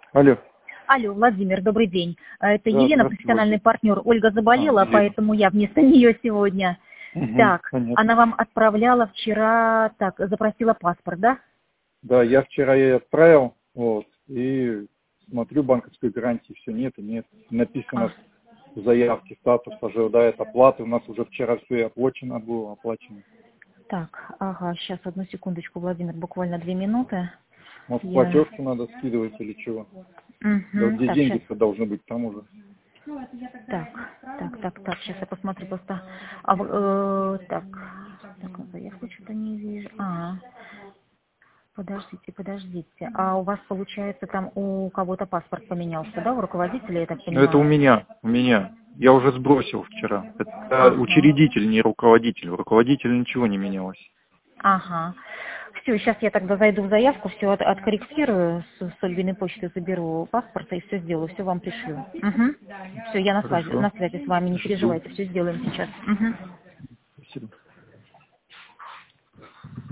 Алло. Алло, Владимир, добрый день. Это Да, Елена, здравствуйте, профессиональный партнер. Ольга заболела, Елена. поэтому я вместо нее сегодня. Так, Понятно. она вам отправляла вчера, запросила паспорт, да? Да, я вчера ей отправил, вот, и смотрю, банковской гарантии все нет и нет. Написано в заявке, статус ожидает оплаты. У нас уже вчера все оплачено было, оплачено. Так, ага, сейчас, одну секундочку, Владимир, буквально 2 минуты. Может, платежку надо скидывать или чего? Да, где Так, деньги-то должны быть там уже. так, сейчас я посмотрю просто. Так, заявку что-то не вижу. Подождите. А у вас, получается, там у кого-то паспорт поменялся, да, у руководителя, я так Ну, это у понимаю? меня. Я уже сбросил вчера. Это учредитель, не руководитель. У руководителя ничего не менялось. Ага. Все, сейчас я тогда зайду в заявку, все откорректирую, с Ольгиной почты заберу паспорт и все сделаю, все вам пришлю. Все, я на Хорошо. связи с вами, не Жду. переживайте, все сделаем сейчас. Мгм.